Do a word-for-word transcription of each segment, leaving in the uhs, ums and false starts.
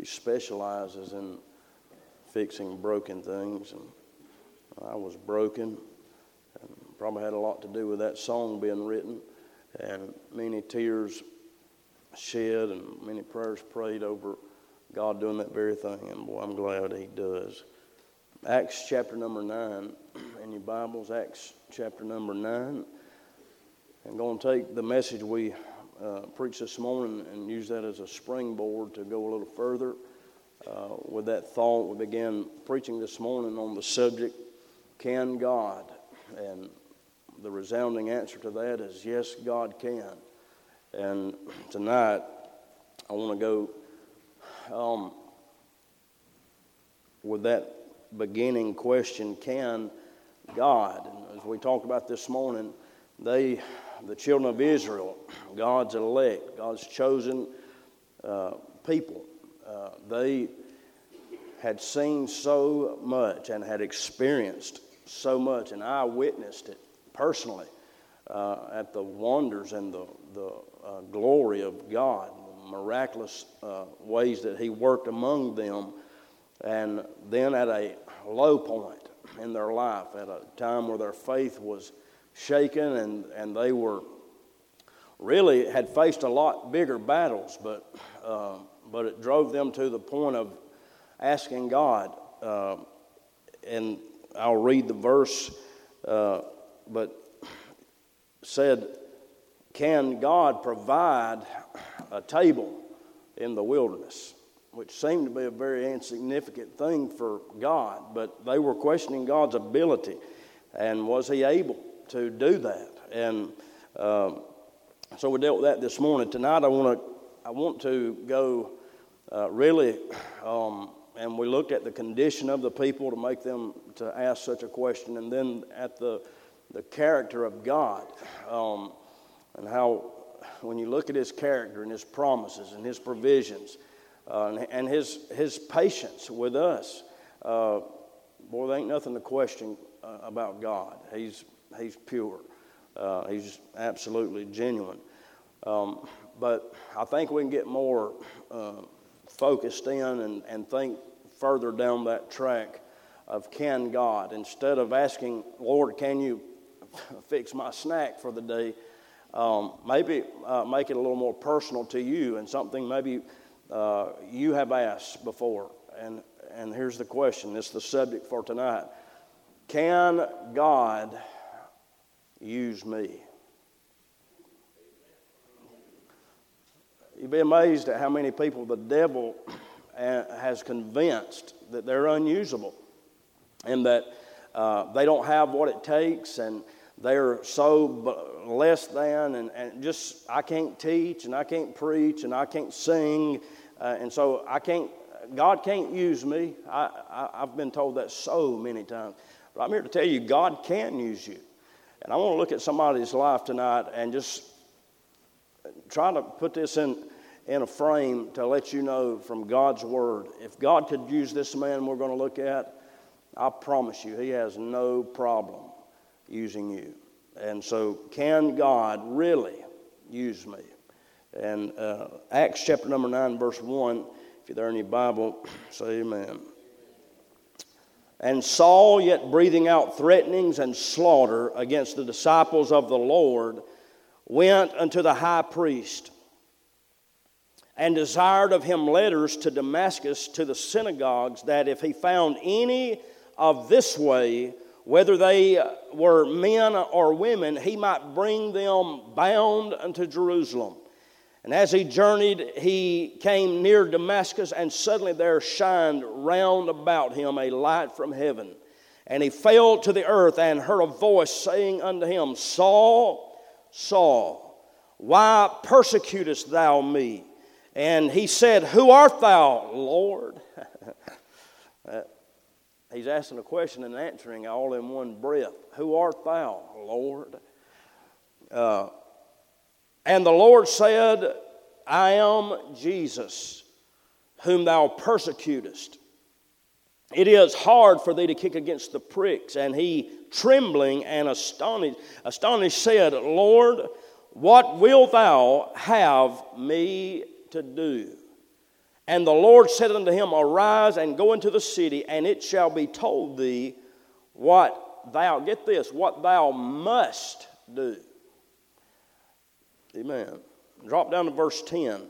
he specializes in fixing broken things. And I was broken, and probably had a lot to do with that song being written, and many tears shed and many prayers prayed over God doing that very thing. And boy, I'm glad he does. Acts chapter number nine in your Bibles, Acts chapter number nine. I'm going to take the message we uh, preached this morning and use that as a springboard to go a little further. Uh, with that thought, we began preaching this morning on the subject, can God? And the resounding answer to that is yes, God can. And tonight, I want to go um, with that beginning question, can God? And as we talked about this morning, they, the children of Israel, God's elect, God's chosen uh, people, uh, they had seen so much and had experienced so much, and I witnessed it personally uh, at the wonders and the, the uh, glory of God, the miraculous uh, ways that he worked among them. And then at a low point in their life, at a time where their faith was shaken and, and they were really had faced a lot bigger battles, but uh, but it drove them to the point of asking God. Uh, and I'll read the verse, uh, but said, can God provide a table in the wilderness? Which seemed to be a very insignificant thing for God, but they were questioning God's ability, and was he able to do that? And um, so we dealt with that this morning. Tonight I want to I want to go uh, really, um, and we looked at the condition of the people to make them to ask such a question, and then at the the character of God, um, and how when you look at his character and his promises and his provisions. Uh, and, and his his patience with us, uh, boy, there ain't nothing to question uh, about God. He's he's pure, uh, he's absolutely genuine. Um, but I think we can get more uh, focused in and, and think further down that track of can God, instead of asking, Lord, can you fix my snack for the day? Um, maybe uh, make it a little more personal to you, and something maybe. Uh, you have asked before, and, and here's the question. This is the subject for tonight. Can God use me? You'd be amazed at how many people the devil has convinced that they're unusable, and that uh, they don't have what it takes, and they're so less than, and, and just, I can't teach, and I can't preach, and I can't sing, uh, and so I can't, God can't use me. I, I, I've been told that so many times. But I'm here to tell you, God can use you. And I want to look at somebody's life tonight and just try to put this in, in a frame to let you know from God's Word. If God could use this man we're going to look at, I promise you, he has no problem using you. And so, can God really use me? And uh, Acts chapter number nine, verse one, if you're there in your Bible, say amen. And Saul, yet breathing out threatenings and slaughter against the disciples of the Lord, went unto the high priest and desired of him letters to Damascus to the synagogues, that if he found any of this way, whether they were men or women, he might bring them bound unto Jerusalem. And as he journeyed, he came near Damascus, and suddenly there shined round about him a light from heaven. And he fell to the earth and heard a voice saying unto him, Saul, Saul, why persecutest thou me? And he said, Who art thou, Lord? He's asking a question and answering all in one breath. Who art thou, Lord? Uh, and the Lord said, I am Jesus, whom thou persecutest. It is hard for thee to kick against the pricks. And he, trembling and astonished, astonished said, Lord, what wilt thou have me to do? And the Lord said unto him, Arise and go into the city, and it shall be told thee what thou, get this, what thou must do. Amen. Drop down to verse ten.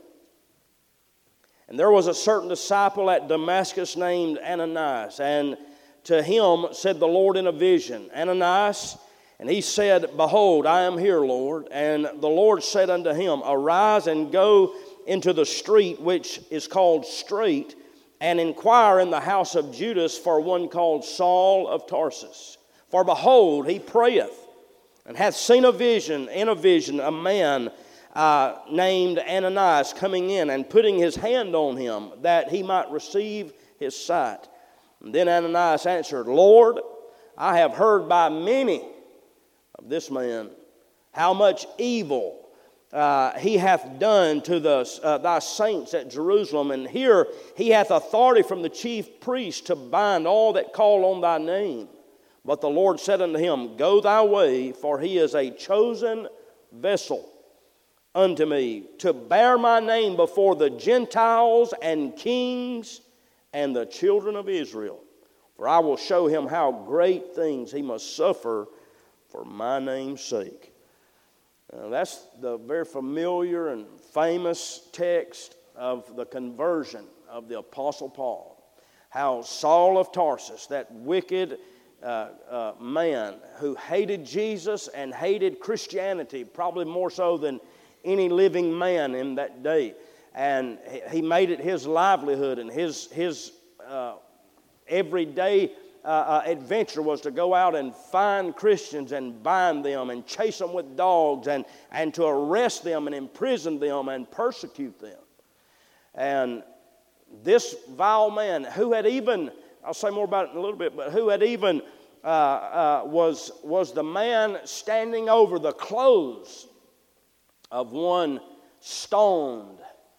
And there was a certain disciple at Damascus named Ananias, and to him said the Lord in a vision, Ananias. And he said, Behold, I am here, Lord. And the Lord said unto him, Arise and go into the street which is called Straight, and inquire in the house of Judas for one called Saul of Tarsus. For behold, he prayeth, and hath seen a vision, in a vision, a man uh, named Ananias coming in and putting his hand on him, that he might receive his sight. And then Ananias answered, Lord, I have heard by many of this man how much evil uh, he hath done to the, uh, thy saints at Jerusalem. And here he hath authority from the chief priest to bind all that call on thy name. But the Lord said unto him, Go thy way, for he is a chosen vessel unto me, to bear my name before the Gentiles and kings and the children of Israel. For I will show him how great things he must suffer for my name's sake. Now, that's the very familiar and famous text of the conversion of the Apostle Paul. How Saul of Tarsus, that wicked uh, uh, man who hated Jesus and hated Christianity, probably more so than any living man in that day. And he made it his livelihood, and his, his uh, everyday uh, uh, adventure was to go out and find Christians and bind them and chase them with dogs and, and to arrest them and imprison them and persecute them. And this vile man, who had even, I'll say more about it in a little bit, but who had even uh, uh, was, was the man standing over the clothes of one stoned,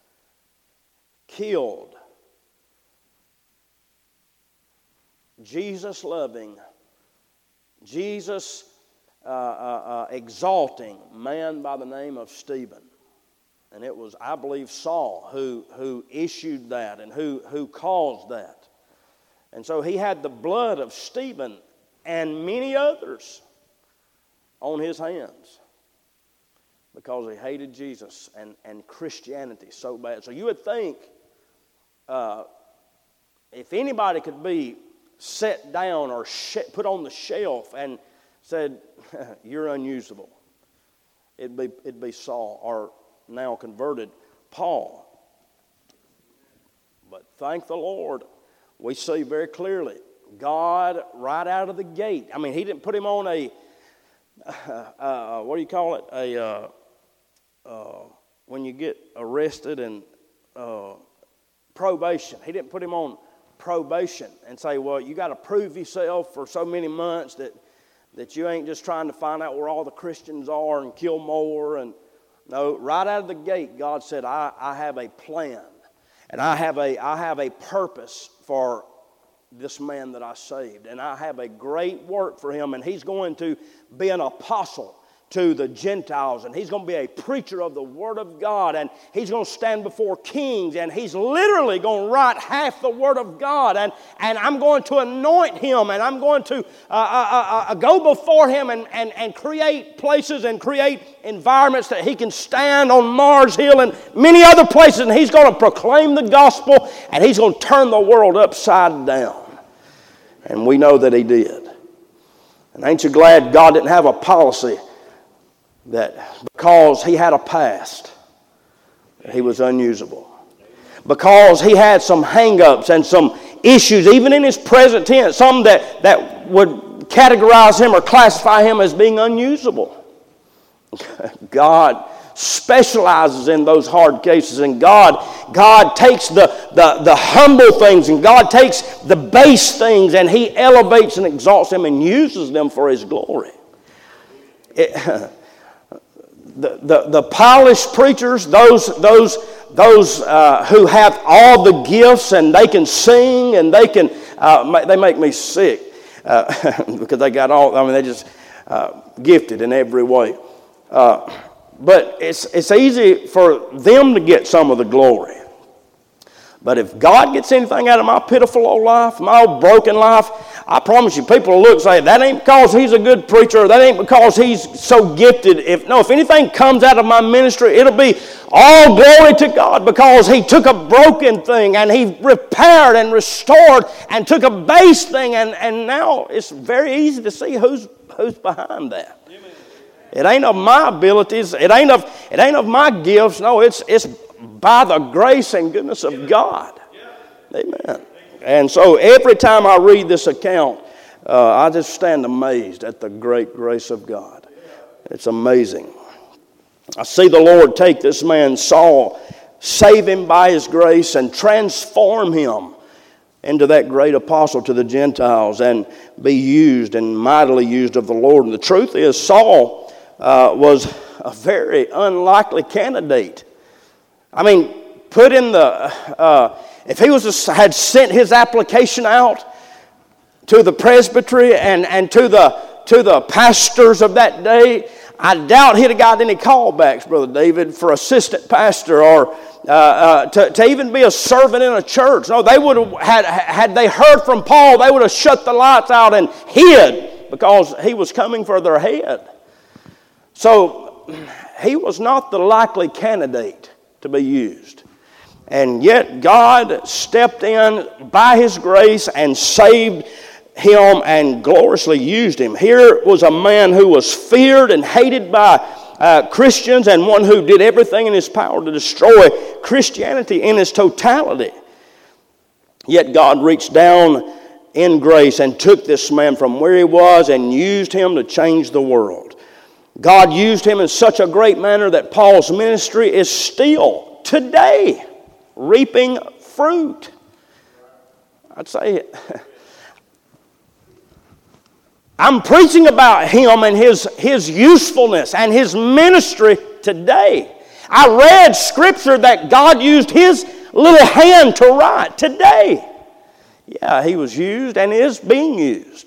killed, Jesus loving, Jesus uh, uh, uh, exalting man by the name of Stephen. And it was, I believe, Saul who, who issued that and who, who caused that. And so he had the blood of Stephen and many others on his hands, because he hated Jesus and, and Christianity so bad. So you would think uh, if anybody could be set down or sh- put on the shelf and said, you're unusable, it'd be, it'd be Saul, or now converted Paul. But thank the Lord, we see very clearly God right out of the gate. I mean, he didn't put him on a, uh, uh, what do you call it, a... Uh, Uh, when you get arrested and uh, probation. He didn't put him on probation and say, well, you got to prove yourself for so many months that, that you ain't just trying to find out where all the Christians are and kill more. And no, right out of the gate, God said, I, I have a plan, and I have a I have a purpose for this man that I saved, and I have a great work for him, and he's going to be an apostle to the Gentiles, and he's going to be a preacher of the Word of God, and he's going to stand before kings, and he's literally going to write half the Word of God, and, and I'm going to anoint him, and I'm going to uh, uh, uh, go before him and, and, and create places and create environments that he can stand on Mars Hill and many other places, and he's going to proclaim the gospel, and he's going to turn the world upside down. And we know that he did. And ain't you glad God didn't have a policy that because he had a past, he was unusable? Because he had some hang-ups and some issues, even in his present tense, some that, that would categorize him or classify him as being unusable. God specializes in those hard cases, and God, God takes the, the, the humble things, and God takes the base things, and he elevates and exalts them and uses them for his glory. It, The, the, the polished preachers, those, those, those uh, who have all the gifts and they can sing and they can, uh, they make me sick uh, because they got all, I mean, they just uh, gifted in every way. Uh, but it's, it's easy for them to get some of the glory. But if God gets anything out of my pitiful old life, my old broken life, I promise you, people will look and say, that ain't because he's a good preacher, that ain't because he's so gifted. If no, if anything comes out of my ministry, it'll be all glory to God, because he took a broken thing and he repaired and restored and took a base thing, and, and now it's very easy to see who's who's behind that. Amen. It ain't of my abilities, it ain't of it ain't of my gifts. No, it's it's by the grace and goodness of God. Amen. And so every time I read this account, uh, I just stand amazed at the great grace of God. It's amazing. I see the Lord take this man Saul, save him by his grace, and transform him into that great apostle to the Gentiles, and be used and mightily used of the Lord. And the truth is, Saul uh, was a very unlikely candidate. I mean, put in the, uh, if he was a, had sent his application out to the presbytery and, and to the to the pastors of that day, I doubt he'd have got any callbacks, Brother David, for assistant pastor or uh, uh, to, to even be a servant in a church. No, they would have, had, had they heard from Paul, they would have shut the lights out and hid, because he was coming for their head. So he was not the likely candidate to be used. And yet God stepped in by his grace and saved him and gloriously used him. Here was a man who was feared and hated by uh, Christians, and one who did everything in his power to destroy Christianity in its totality. Yet God reached down in grace and took this man from where he was and used him to change the world. God used him in such a great manner that Paul's ministry is still today reaping fruit. I'd say I'm preaching about him and his, his usefulness and his ministry today. I read scripture that God used his little hand to write today. Yeah, he was used and is being used.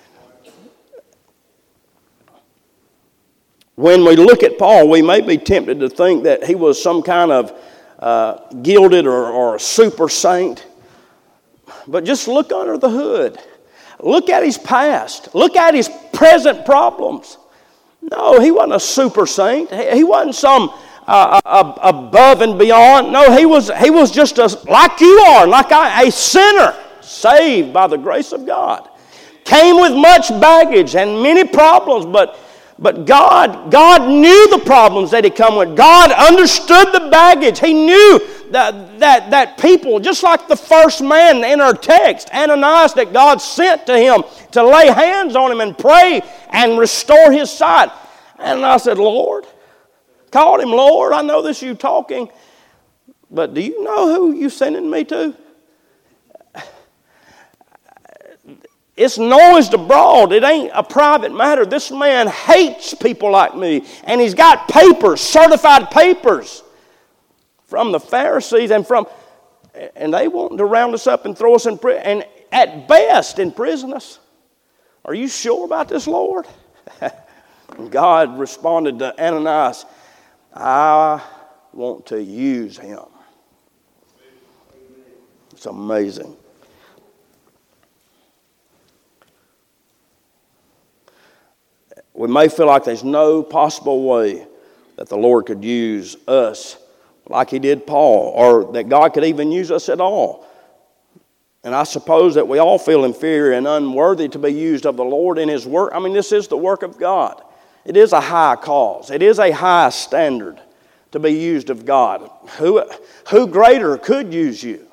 When we look at Paul, we may be tempted to think that he was some kind of uh, gilded or, or super saint. But just look under the hood. Look at his past. Look at his present problems. No, he wasn't a super saint. He, he wasn't some uh, uh, above and beyond. No, he was he was just a, like you are, like I, a sinner saved by the grace of God. Came with much baggage and many problems, but But God, God knew the problems that he come with. God understood the baggage. He knew that, that, that people, just like the first man in our text, Ananias, that God sent to him to lay hands on him and pray and restore his sight. And I said, Lord, called him Lord. I know this you talking, but do you know who you sending me to? It's noised abroad. It ain't a private matter. This man hates people like me. And he's got papers, certified papers from the Pharisees and from, and they want to round us up and throw us in prison. And at best, imprison us. Are you sure about this, Lord? And God responded to Ananias, I want to use him. It's amazing. We may feel like there's no possible way that the Lord could use us like he did Paul, or that God could even use us at all. And I suppose that we all feel inferior and unworthy to be used of the Lord in his work. I mean, this is the work of God. It is a high cause. It is a high standard to be used of God. Who, who greater could use you?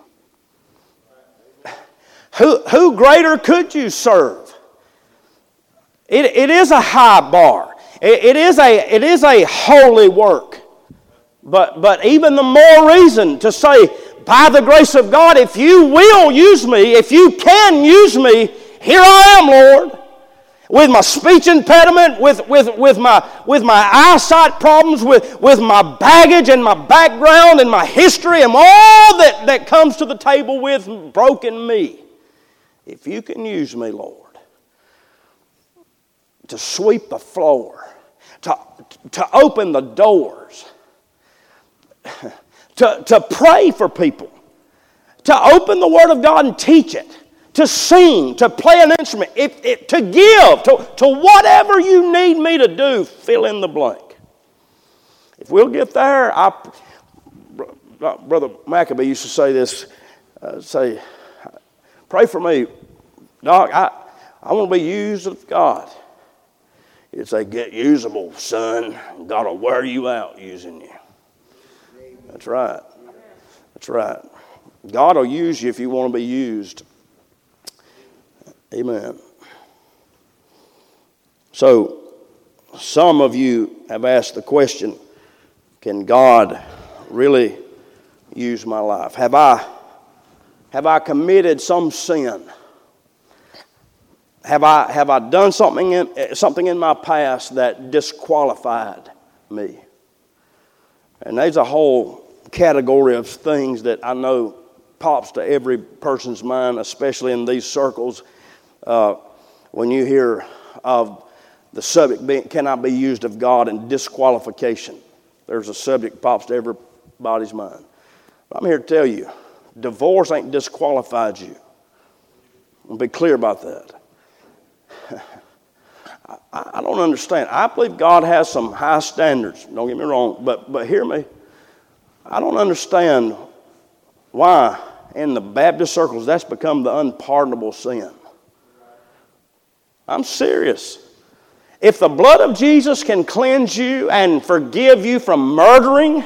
Who, who greater could you serve? It, it is a high bar. It, it, is a, it is a holy work. But, but even the more reason to say, by the grace of God, if you will use me, if you can use me, here I am, Lord. With my speech impediment, with, with, with, my, with my eyesight problems, with, with my baggage and my background and my history and all that, that comes to the table with broken me. If you can use me, Lord, to sweep the floor, to, to open the doors, to, to pray for people, to open the Word of God and teach it, to sing, to play an instrument, if, if, to give, to, to whatever you need me to do, fill in the blank. If we'll get there, I, Brother Maccabee used to say this, uh, say, pray for me, Doc, I, I want to be used of God. He'd say, get usable, son. God will wear you out using you. That's right. That's right. God will use you if you want to be used. Amen. So, some of you have asked the question, can God really use my life? Have I, have I committed some sin? Have I, have I done something in, something in my past that disqualified me? And there's a whole category of things that I know pops to every person's mind, especially in these circles. Uh, when you hear of the subject being, can I be used of God, and disqualification, there's a subject that pops to everybody's mind. But I'm here to tell you, divorce ain't disqualified you. I'll be clear about that. I, I don't understand. I believe God has some high standards. Don't get me wrong, but but hear me. I don't understand why in the Baptist circles that's become the unpardonable sin. I'm serious. If the blood of Jesus can cleanse you and forgive you from murdering,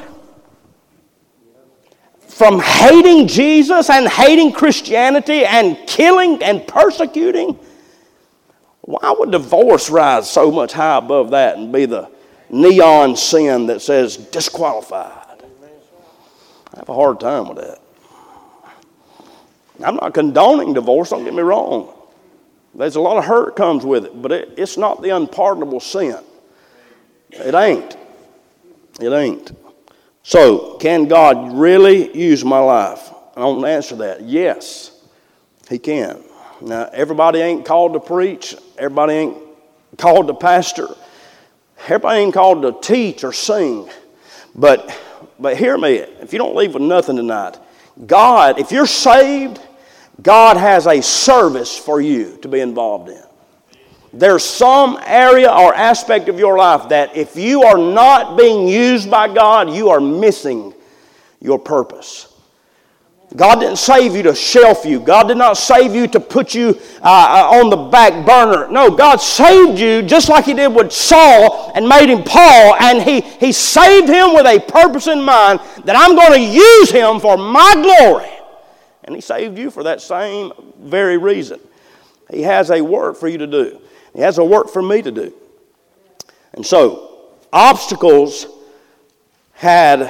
from hating Jesus and hating Christianity and killing and persecuting, why would divorce rise so much high above that and be the neon sin that says disqualified? I have a hard time with that. I'm not condoning divorce, don't get me wrong. There's a lot of hurt comes with it, but it, it's not the unpardonable sin. It ain't. It ain't. So, can God really use my life? I don't answer that. Yes, He can. Now, everybody ain't called to preach. Everybody ain't called to pastor. Everybody ain't called to teach or sing. But, but hear me, if you don't leave with nothing tonight, God, if you're saved, God has a service for you to be involved in. There's some area or aspect of your life that if you are not being used by God, you are missing your purpose. God didn't save you to shelf you. God did not save you to put you uh, on the back burner. No, God saved you just like He did with Saul and made him Paul. And He, he saved him with a purpose in mind that I'm going to use him for my glory. And He saved you for that same very reason. He has a work for you to do. He has a work for me to do. And so, obstacles had,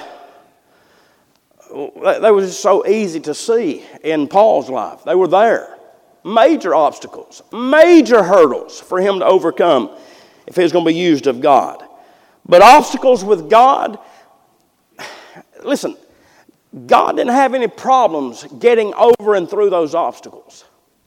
they were just so easy to see in Paul's life. They were there. Major obstacles, major hurdles for him to overcome if he was going to be used of God. But obstacles with God, listen, God didn't have any problems getting over and through those obstacles.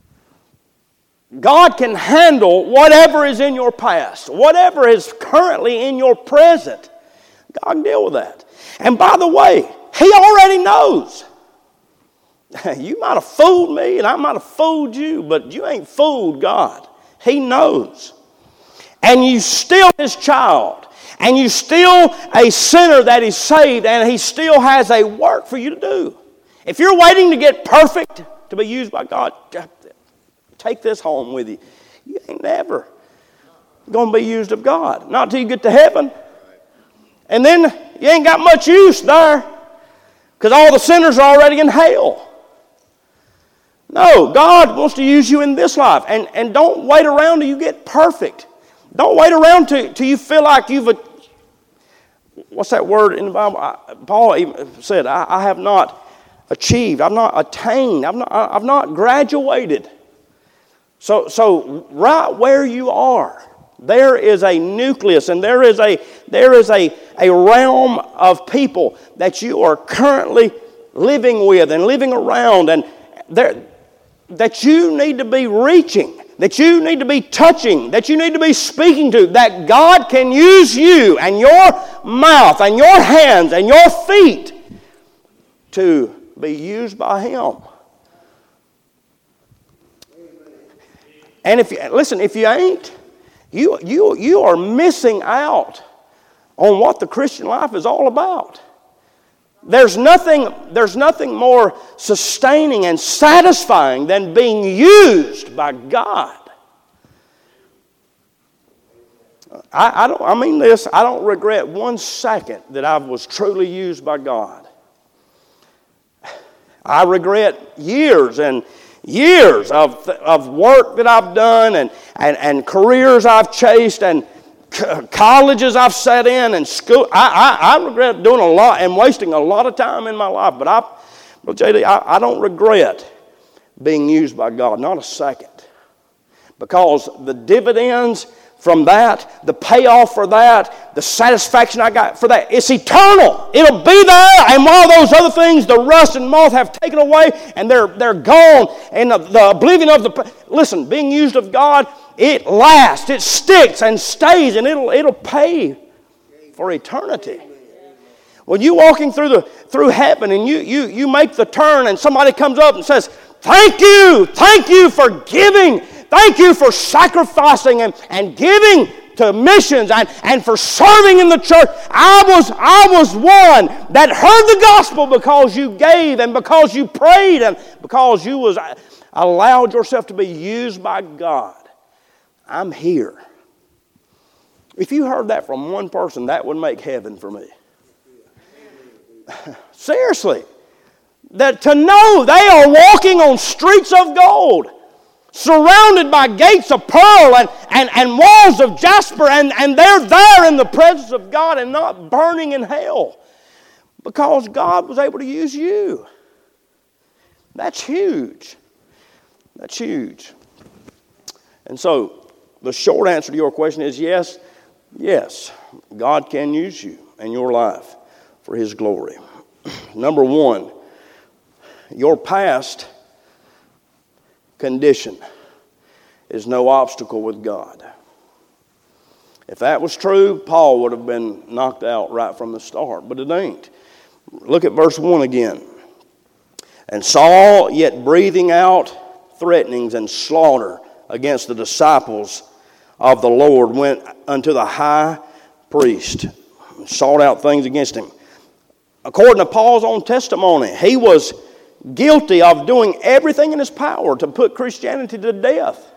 God can handle whatever is in your past, whatever is currently in your present. God can deal with that. And by the way, He already knows. You might have fooled me and I might have fooled you, but you ain't fooled God. He knows. And you still His child. And you still a sinner that He's saved, and He still has a work for you to do. If you're waiting to get perfect to be used by God, take this home with you. You ain't never going to be used of God. Not until you get to heaven. And then you ain't got much use there because all the sinners are already in hell. No, God wants to use you in this life. And, and don't wait around till you get perfect. Don't wait around till, till you feel like you've... What's that word in the Bible? I, Paul even said, I, I have not achieved. I've not attained. I've not, I've not graduated. So, so right where you are, there is a nucleus and there is a there is a, a realm of people that you are currently living with and living around, and there that you need to be reaching, that you need to be touching, that you need to be speaking to, that God can use you and your mouth and your hands and your feet to be used by Him. And if you, listen, if you ain't, you, you, you are missing out on what the Christian life is all about. There's nothing, there's nothing more sustaining and satisfying than being used by God. I, I, don't, I mean this, I don't regret one second that I was truly used by God. I regret years and years of, of work that I've done and, and, and careers I've chased and c- colleges I've sat in and school. I, I, I regret doing a lot and wasting a lot of time in my life. But, I, well, J D, I, I don't regret being used by God, not a second. Because the dividends from that, the payoff for that, the satisfaction I got for that, it's eternal. It'll be there, and while those other things, the rust and moth have taken away, and they're they're gone, and the, the oblivion of the... Listen, being used of God, it lasts, it sticks and stays, and it'll it'll pay for eternity. When you're walking through the through heaven, and you you you make the turn, and somebody comes up and says, "Thank you, thank you for giving. Thank you for sacrificing and, and giving to missions and, and for serving in the church." I was, I was one that heard the gospel because you gave and because you prayed and because you was allowed yourself to be used by God. I'm here. If you heard that from one person, that would make heaven for me. Seriously. That to know they are walking on streets of gold, surrounded by gates of pearl and, and, and walls of jasper, and, and they're there in the presence of God and not burning in hell because God was able to use you. That's huge. That's huge. And so the short answer to your question is yes, yes, God can use you and your life for His glory. Number one, your past condition is no obstacle with God. If that was true, Paul would have been knocked out right from the start, but it ain't. Look at verse one again. And Saul, yet breathing out threatenings and slaughter against the disciples of the Lord, went unto the high priest and sought out things against him. According to Paul's own testimony, he was guilty of doing everything in his power to put Christianity to death.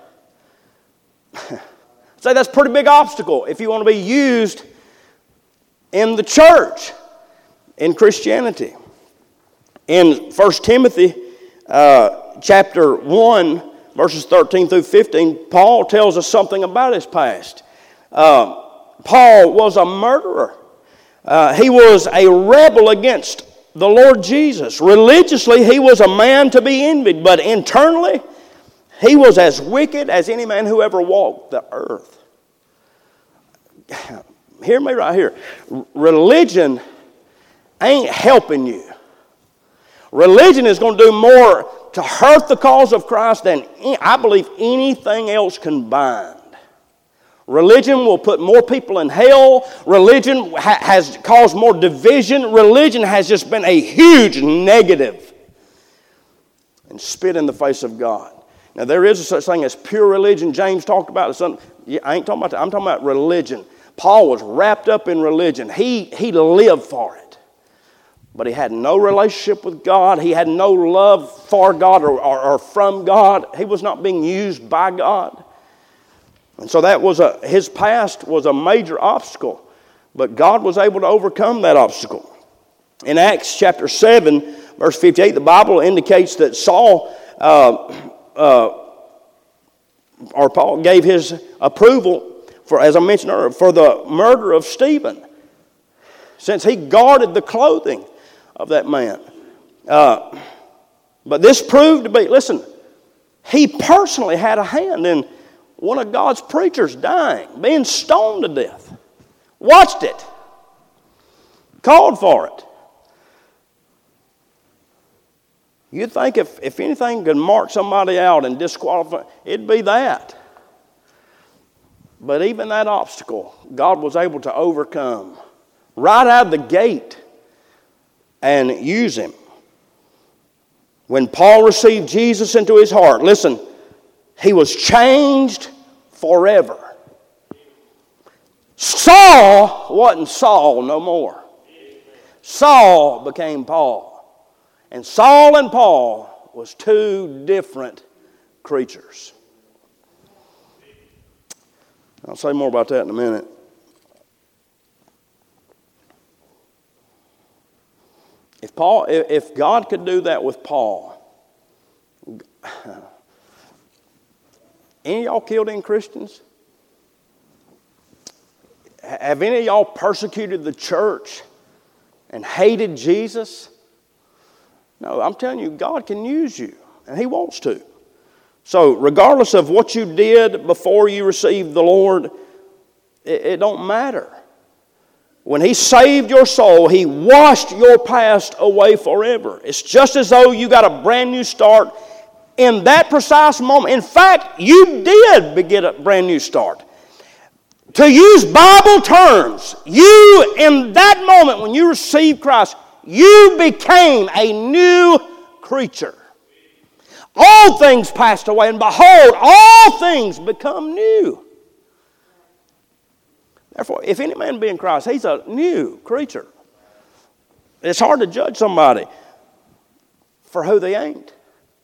Say that's a pretty big obstacle if you want to be used in the church, in Christianity. In First Timothy uh, chapter one, verses thirteen through fifteen, Paul tells us something about his past. Uh, Paul was a murderer. Uh, he was a rebel against the Lord Jesus. Religiously, he was a man to be envied, but internally, he was as wicked as any man who ever walked the earth. Hear me right here. Religion ain't helping you. Religion is going to do more to hurt the cause of Christ than, I believe, anything else combined. Religion will put more people in hell. Religion ha- has caused more division. Religion has just been a huge negative and spit in the face of God. Now, there is a such thing as pure religion. James talked about it. Some, I ain't talking about that. I'm talking about religion. Paul was wrapped up in religion. He, he lived for it. But he had no relationship with God. He had no love for God or, or, or from God. He was not being used by God. And so that was a, his past was a major obstacle. But God was able to overcome that obstacle. In Acts chapter seven, verse fifty-eight, the Bible indicates that Saul, uh, uh, or Paul gave his approval for, as I mentioned earlier, for the murder of Stephen, since he guarded the clothing of that man. Uh, but this proved to be, listen, he personally had a hand in one of God's preachers dying, being stoned to death. Watched it. Called for it. You'd think if, if anything could mark somebody out and disqualify, it'd be that. But even that obstacle, God was able to overcome right out of the gate and use him. when Paul received Jesus into his heart, listen, he was changed forever. Saul wasn't Saul no more. Saul became Paul. And Saul and Paul was two different creatures. I'll say more about that in a minute. If Paul, if God could do that with Paul, any of y'all killed any Christians? Have any of y'all persecuted the church and hated Jesus? No, I'm telling you, God can use you, and He wants to. So regardless of what you did before you received the Lord, it, it don't matter. When He saved your soul, He washed your past away forever. It's just as though you got a brand new start in that precise moment. In fact, you did get a brand new start. To use Bible terms, you in that moment when you received Christ, you became a new creature. All things passed away, and behold, all things become new. Therefore, if any man be in Christ, he's a new creature. It's hard to judge somebody for who they ain't.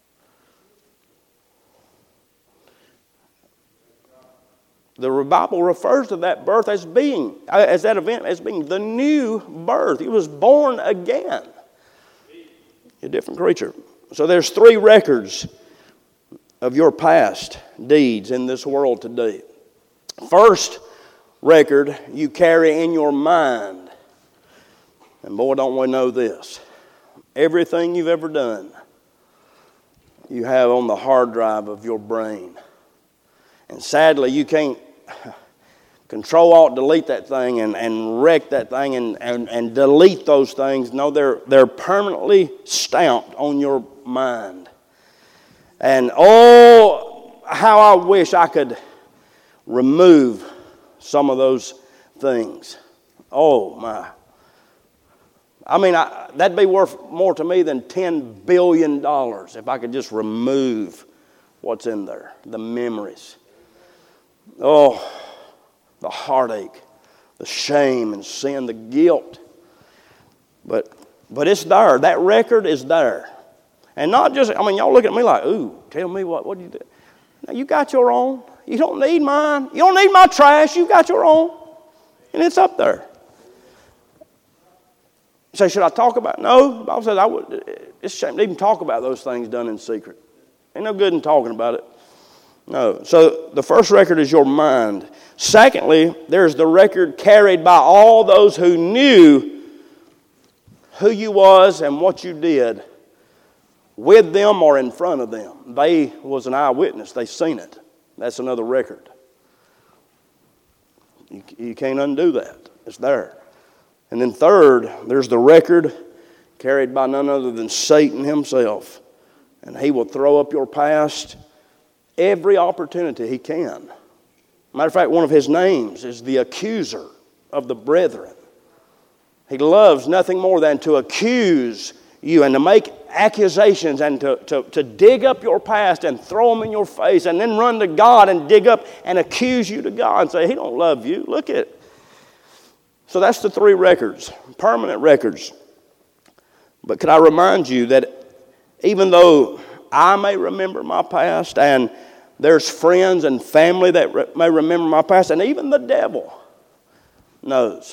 The Bible refers to that birth as being, as that event, as being the new birth. He was born again. A different creature. So there's three records of your past deeds in this world today. First record you carry in your mind. And boy, don't we know this. Everything you've ever done, you have on the hard drive of your brain. And sadly, you can't control alt delete that thing and, and wreck that thing and, and, and delete those things. No, they're they're permanently stamped on your mind. And oh, how I wish I could remove some of those things. Oh my. I mean, I, that'd be worth more to me than ten billion dollars if I could just remove what's in there, the memories. Oh, the heartache, the shame and sin, the guilt. But but it's there. That record is there. And not just, I mean, y'all look at me like, ooh, tell me what, what do you do? Now, you got your own. You don't need mine. You don't need my trash. You got your own. And it's up there. You say, should I talk about it? No. The Bible says I would. It's a shame to even talk about those things done in secret. Ain't no good in talking about it. No. So the first record is your mind. Secondly, there's the record carried by all those who knew who you was and what you did with them or in front of them. They was an eyewitness. They seen it. That's another record. You, you can't undo that. It's there. And then third, there's the record carried by none other than Satan himself. And he will throw up your past every opportunity he can. Matter of fact, one of his names is the accuser of the brethren. He loves nothing more than to accuse you and to make accusations and to, to, to dig up your past and throw them in your face and then run to God and dig up and accuse you to God and say, he don't love you. Look at it. So that's the three records, permanent records. But could I remind you that even though I may remember my past and there's friends and family that re- may remember my past, and even the devil knows.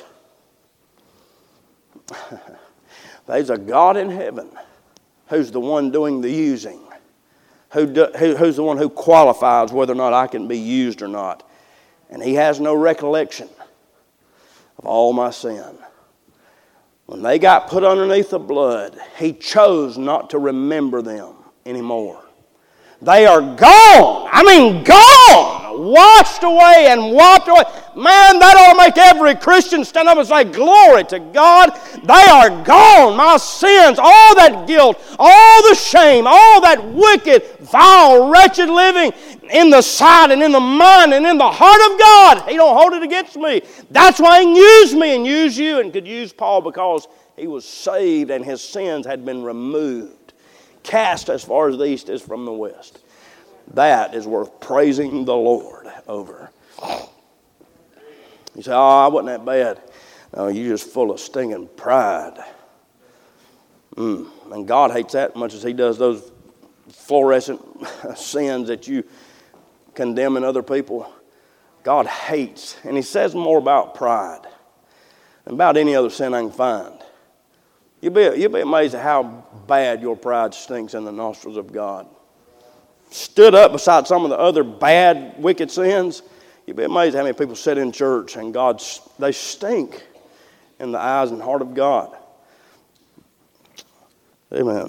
There's a God in heaven who's the one doing the using, who, do, who who's the one who qualifies whether or not I can be used or not. And he has no recollection of all my sin. When they got put underneath the blood, he chose not to remember them anymore. They are gone. I mean, gone. Washed away and wiped away. Man, that ought to make every Christian stand up and say, glory to God. They are gone. My sins, all that guilt, all the shame, all that wicked, vile, wretched living in the sight and in the mind and in the heart of God. He don't hold it against me. That's why he can use me and use you and could use Paul, because he was saved and his sins had been removed. cast as far as the east is from the west. That is worth praising the Lord over. You say, oh, I wasn't that bad. No, you're just full of stinging pride. Mm. And God hates that as much as he does those fluorescent sins that you condemn in other people. God hates. And he says more about pride than about any other sin I can find. You'll be, you'll be amazed at how bad your pride stinks in the nostrils of God. Stood up beside some of the other bad, wicked sins, you'll be amazed how many people sit in church and God, they stink in the eyes and heart of God. Amen.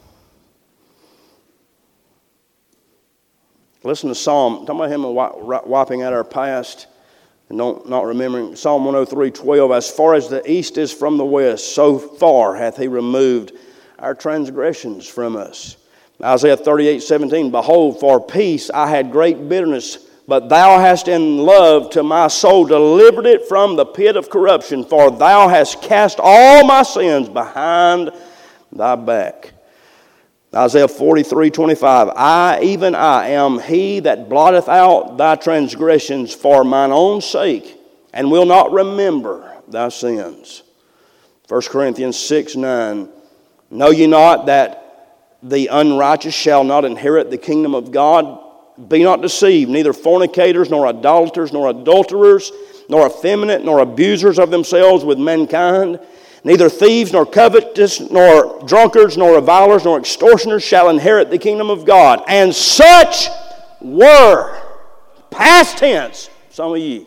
Listen to Psalm, talking about him wiping out our past and don't, not remembering. Psalm one oh three, twelve, as far as the east is from the west, so far hath he removed our transgressions from us. Isaiah thirty-eight, seventeen, behold, for peace I had great bitterness, but thou hast in love to my soul delivered it from the pit of corruption, for thou hast cast all my sins behind thy back. Isaiah forty-three, twenty-five, I, even I, am he that blotteth out thy transgressions for mine own sake, and will not remember thy sins. First Corinthians six, nine, know ye not that the unrighteous shall not inherit the kingdom of God? Be not deceived, neither fornicators, nor idolaters, nor adulterers, nor effeminate, nor abusers of themselves with mankind, neither thieves, nor covetous, nor drunkards, nor revilers, nor extortioners shall inherit the kingdom of God. And such were, past tense, some of ye.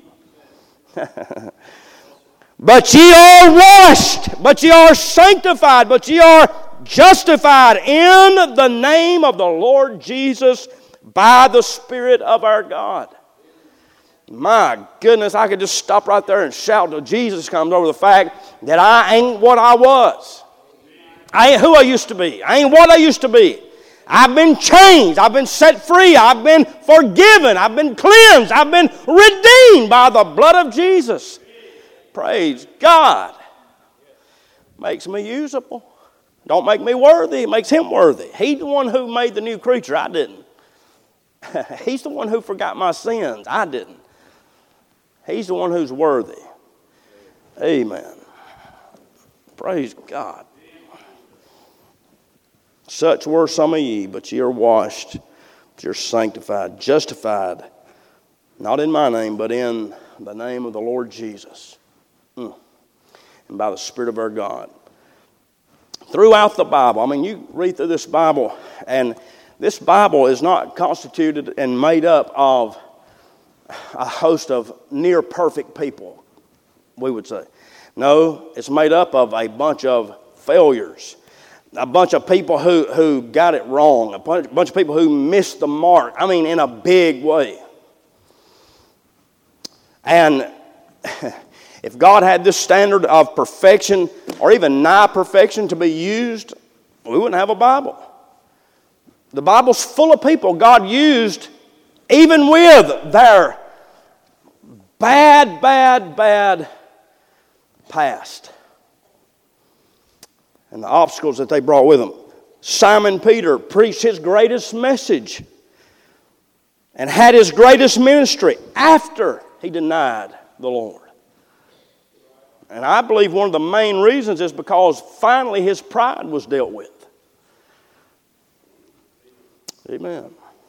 But ye are washed, but ye are sanctified, but ye are justified in the name of the Lord Jesus by the Spirit of our God. My goodness, I could just stop right there and shout till Jesus comes over the fact that I ain't what I was. I ain't who I used to be. I ain't what I used to be. I've been changed. I've been set free. I've been forgiven. I've been cleansed. I've been redeemed by the blood of Jesus. Praise God. Makes me usable. Don't make me worthy. It makes him worthy. He's the one who made the new creature. I didn't. He's the one who forgot my sins. I didn't. He's the one who's worthy. Amen. Praise God. Such were some of ye, but ye are washed, but you're sanctified, justified, not in my name, but in the name of the Lord Jesus, mm. and by the Spirit of our God. Throughout the Bible, I mean, you read through this Bible, and this Bible is not constituted and made up of a host of near perfect people, we would say. No, it's made up of a bunch of failures, a bunch of people who, who got it wrong, a bunch, bunch of people who missed the mark, I mean, in a big way. And if God had this standard of perfection, or even nigh perfection to be used, we wouldn't have a Bible. The Bible's full of people God used even with their bad, bad, bad past and the obstacles that they brought with them. Simon Peter preached his greatest message and had his greatest ministry after he denied the Lord. And I believe one of the main reasons is because finally his pride was dealt with. Amen.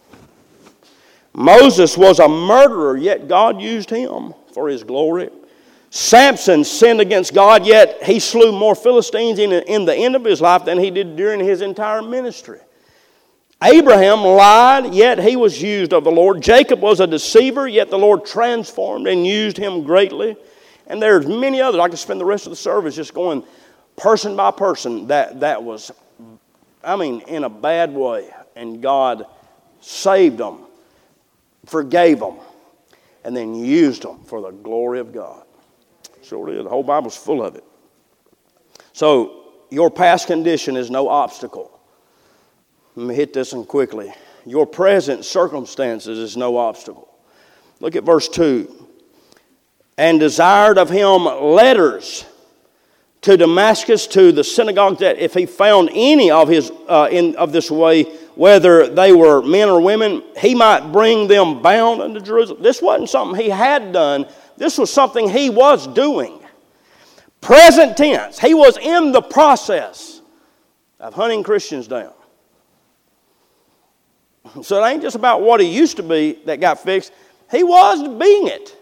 Moses was a murderer, yet God used him for his glory. Samson sinned against God, yet he slew more Philistines in, in the end of his life than he did during his entire ministry. Abraham lied, yet he was used of the Lord. Jacob was a deceiver, yet the Lord transformed and used him greatly. And there's many others. I could spend the rest of the service just going person by person that, that was, I mean, in a bad way. And God saved them, forgave them, and then used them for the glory of God. Sure is. The whole Bible's full of it. So, your past condition is no obstacle. Let me hit this one quickly. Your present circumstances is no obstacle. Look at verse two. And desired of him letters to Damascus, to the synagogue, that if he found any of his uh, in of this way, whether they were men or women, he might bring them bound unto Jerusalem. This wasn't something he had done. This was something he was doing. Present tense. He was in the process of hunting Christians down. So it ain't just about what he used to be that got fixed. He was being it.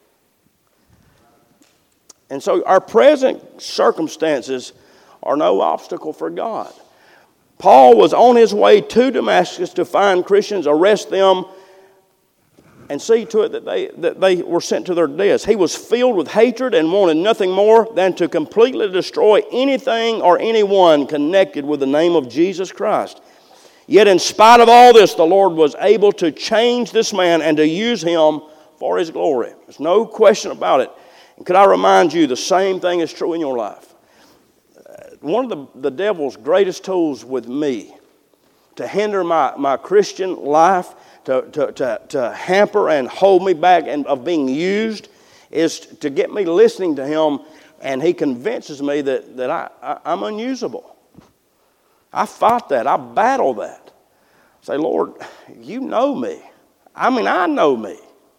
And so our present circumstances are no obstacle for God. Paul was on his way to Damascus to find Christians, arrest them, and see to it that they, that they were sent to their deaths. He was filled with hatred and wanted nothing more than to completely destroy anything or anyone connected with the name of Jesus Christ. Yet in spite of all this, the Lord was able to change this man and to use him for his glory. There's no question about it. And could I remind you, the same thing is true in your life. One of the, the devil's greatest tools with me to hinder my, my Christian life, to, to, to, to hamper and hold me back and of being used, is to get me listening to him, and he convinces me that, that I, I, I'm unusable. I fight that. I battle that. I say, Lord, you know me. I mean, I know me.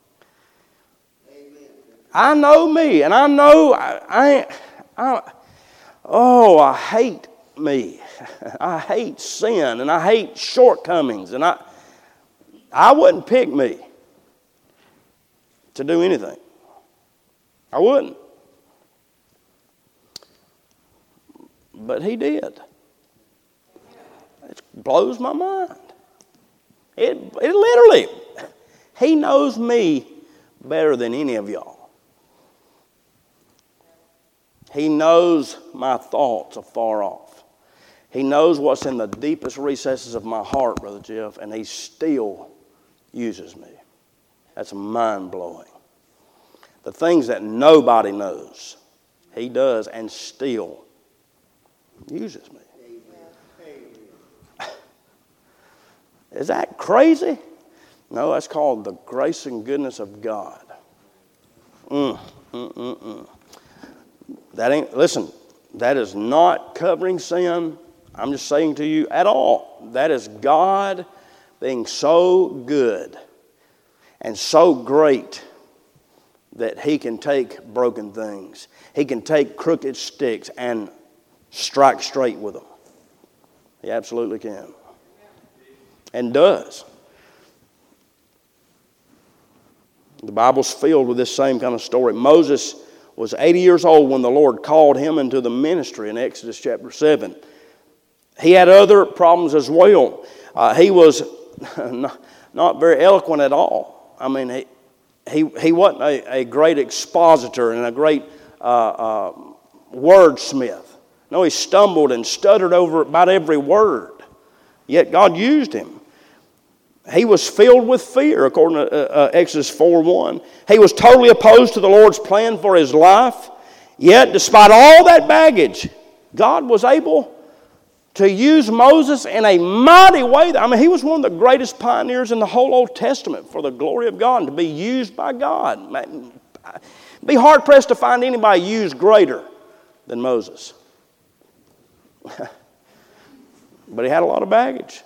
Amen. I know me, and I know I, I, I oh, I hate me. I hate sin, and I hate shortcomings, and I, I wouldn't pick me to do anything. I wouldn't. But he did. It blows my mind. It, it literally, he knows me better than any of y'all. He knows my thoughts afar off. He knows what's in the deepest recesses of my heart, Brother Jeff, and he still uses me. That's mind-blowing. The things that nobody knows, he does and still uses me. Is that crazy? No, that's called the grace and goodness of God. Mm, mm, mm, mm. That ain't, listen, that is not covering sin. I'm just saying to you at all. That is God being so good and so great that he can take broken things. He can take crooked sticks and strike straight with them. He absolutely can. And does. The Bible's filled with this same kind of story. Moses was eighty years old when the Lord called him into the ministry in Exodus chapter seven. He had other problems as well. Uh, he was not, not very eloquent at all. I mean, he he, he wasn't a, a great expositor and a great uh, uh, wordsmith. No, he stumbled and stuttered over about every word. Yet God used him. He was filled with fear, according to uh, uh, Exodus four one. He was totally opposed to the Lord's plan for his life. Yet, despite all that baggage, God was able to use Moses in a mighty way. I mean, he was one of the greatest pioneers in the whole Old Testament for the glory of God and to be used by God. Be hard-pressed to find anybody used greater than Moses. But he had a lot of baggage.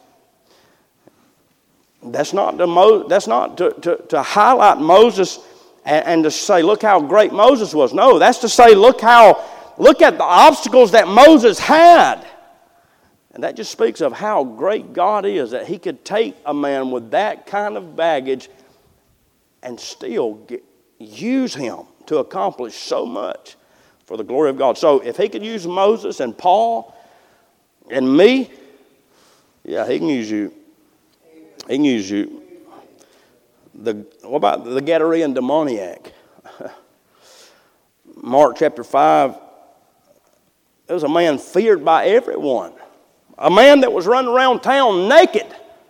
That's not to, Mo, that's not to, to, to highlight Moses and, and to say, look how great Moses was. No, that's to say, look how, look at the obstacles that Moses had. And that just speaks of how great God is, that he could take a man with that kind of baggage and still get, use him to accomplish so much for the glory of God. So if he could use Moses and Paul and me, yeah, he can use you. He can use you. The, what about the Gadarene demoniac? Mark chapter five, there was a man feared by everyone. A man that was running around town naked.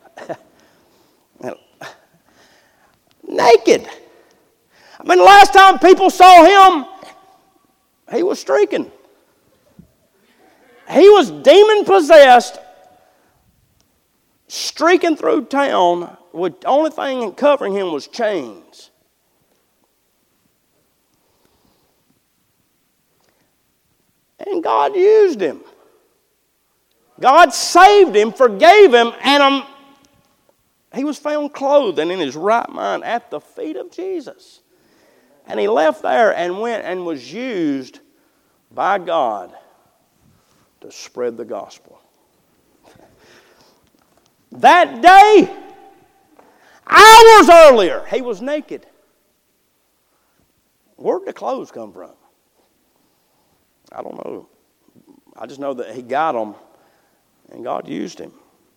Naked. I mean, the last time people saw him, he was streaking. He was demon-possessed, streaking through town, with the only thing covering him was chains. And God used him. God saved him, forgave him, and um, he was found clothed and in his right mind at the feet of Jesus. And he left there and went and was used by God to spread the gospel. That day, hours earlier, he was naked. Where'd the clothes come from? I don't know. I just know that he got them and God used him.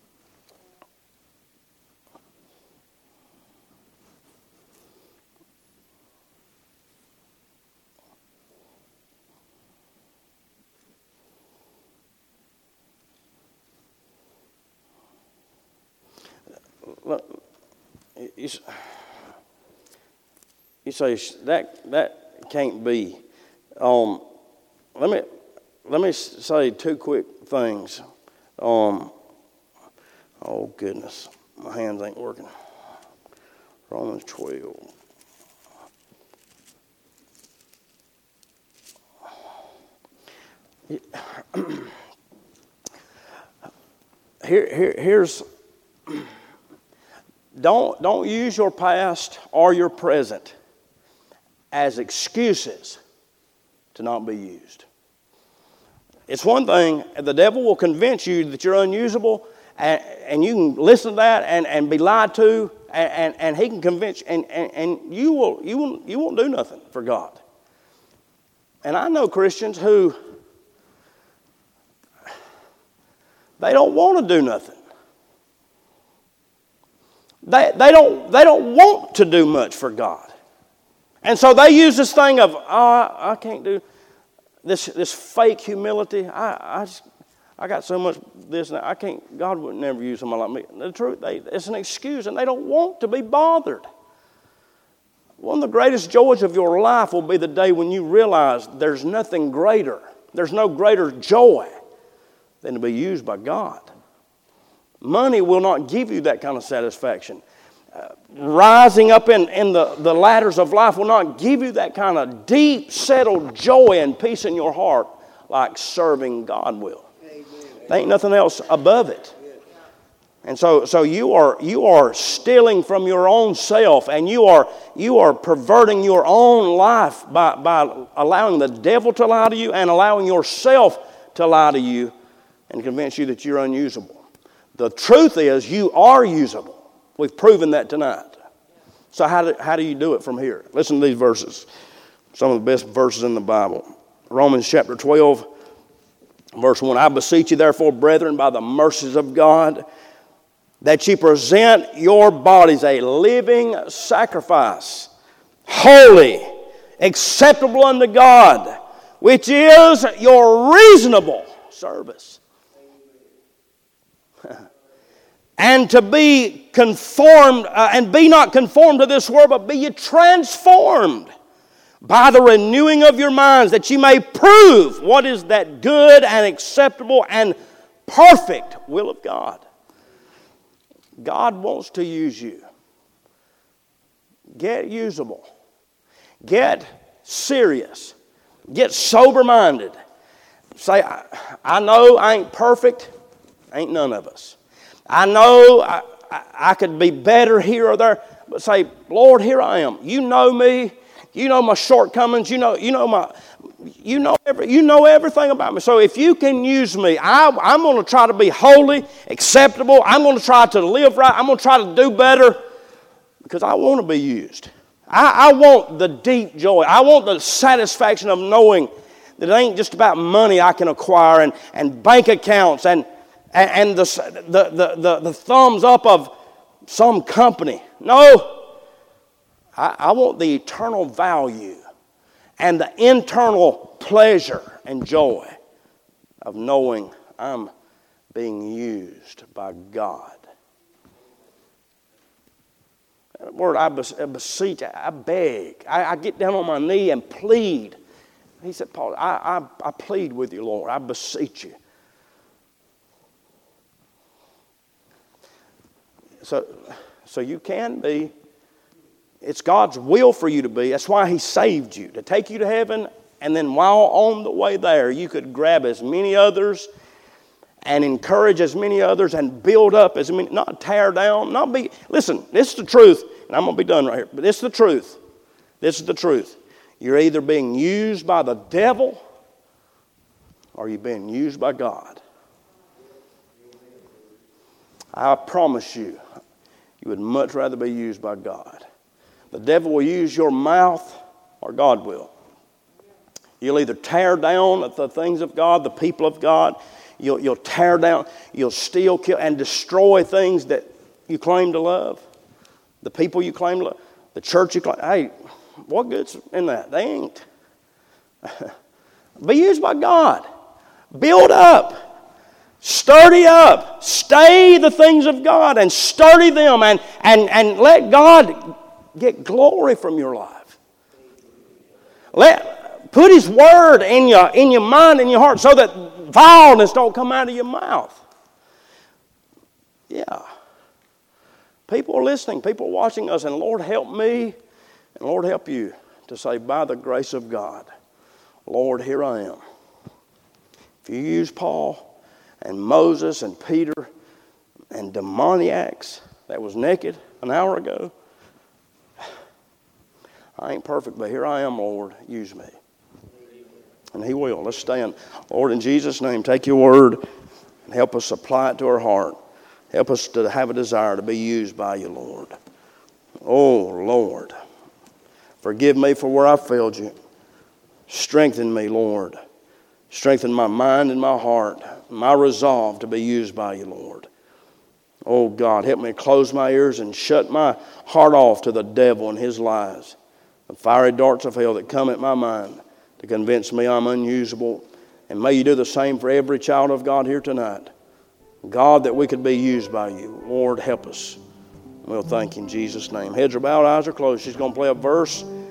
Look, you, you say that that can't be. Um, let me let me say two quick things. Um, oh goodness, my hands ain't working. Romans twelve. Here, here, here's. Don't, don't use your past or your present as excuses to not be used. It's one thing, the devil will convince you that you're unusable, and, and you can listen to that and, and be lied to, and, and, and he can convince you, and, and, and you, will, you, will, you won't do nothing for God. And I know Christians who, they don't want to do nothing. They, they, don't, they don't want to do much for God. And so they use this thing of, oh, I, I can't do this this fake humility. I I, just, I got so much this and that. I can't, God would never use someone like me. The truth, they, it's an excuse, and they don't want to be bothered. One of the greatest joys of your life will be the day when you realize there's nothing greater. There's no greater joy than to be used by God. Money will not give you that kind of satisfaction. Uh, rising up in, in the, the ladders of life will not give you that kind of deep, settled joy and peace in your heart like serving God will. Amen. There ain't nothing else above it. And so, so you are you are stealing from your own self, and you are you are perverting your own life by, by allowing the devil to lie to you and allowing yourself to lie to you and convince you that you're unusable. The truth is, you are usable. We've proven that tonight. So how do, how do you do it from here? Listen to these verses. Some of the best verses in the Bible. Romans chapter twelve, verse one. I beseech you, therefore, brethren, by the mercies of God, that ye present your bodies a living sacrifice, holy, acceptable unto God, which is your reasonable service. And to be conformed, uh, and be not conformed to this world, but be ye transformed by the renewing of your minds, that ye may prove what is that good and acceptable and perfect will of God. God wants to use you. Get usable. Get serious. Get sober-minded. Say, I, I know I ain't perfect. Ain't none of us. I know I, I, I could be better here or there, but say, Lord, here I am. You know me. You know my shortcomings. You know, you know my, you know every, you know everything about me. So if you can use me, I, I'm going to try to be holy, acceptable. I'm going to try to live right. I'm going to try to do better because I want to be used. I, I want the deep joy. I want the satisfaction of knowing that it ain't just about money I can acquire and, and bank accounts and And the, the, the, the, the thumbs up of some company. No. I, I want the eternal value and the internal pleasure and joy of knowing I'm being used by God. That word, I beseech, I beg. I, I get down on my knee and plead. He said, Paul, I, I, I plead with you, Lord. I beseech you. So, so you can be. It's God's will for you to be. That's why He saved you, to take you to heaven And then while on the way there, you could grab as many others and encourage as many others and build up as many, not tear down, not be, listen, this is the truth, and I'm going to be done right here, but this is the truth. This is the truth. You're either being used by the devil or you're being used by God. I promise you, you would much rather be used by God. The devil will use your mouth or God will. You'll either tear down the things of God, the people of God. You'll, you'll tear down, you'll steal, kill, and destroy things that you claim to love. The people you claim to love. The church you claim. Hey, what good's in that? They ain't. Be used by God. Build up. Sturdy up. Stay the things of God and sturdy them and, and, and let God get glory from your life. Let Put His Word in your, in your mind and your heart so that vileness don't come out of your mouth. Yeah. People are listening. People are watching us. And Lord, help me. And Lord, help you to say, by the grace of God, Lord, here I am. If you use Paul and Moses and Peter and demoniacs that was naked an hour ago, I ain't perfect, but here I am, Lord. Use me. And He will. Let's stand. Lord, in Jesus' name, take your word and help us apply it to our heart. Help us to have a desire to be used by you, Lord. Oh, Lord. Forgive me for where I failed you. Strengthen me, Lord. Strengthen my mind and my heart, my resolve to be used by you, Lord. Oh, God, help me close my ears and shut my heart off to the devil and his lies. The fiery darts of hell that come at my mind to convince me I'm unusable. And may you do the same for every child of God here tonight. God, that we could be used by you. Lord, help us. We'll thank you in Jesus' name. Heads are bowed, eyes are closed. She's going to play a verse.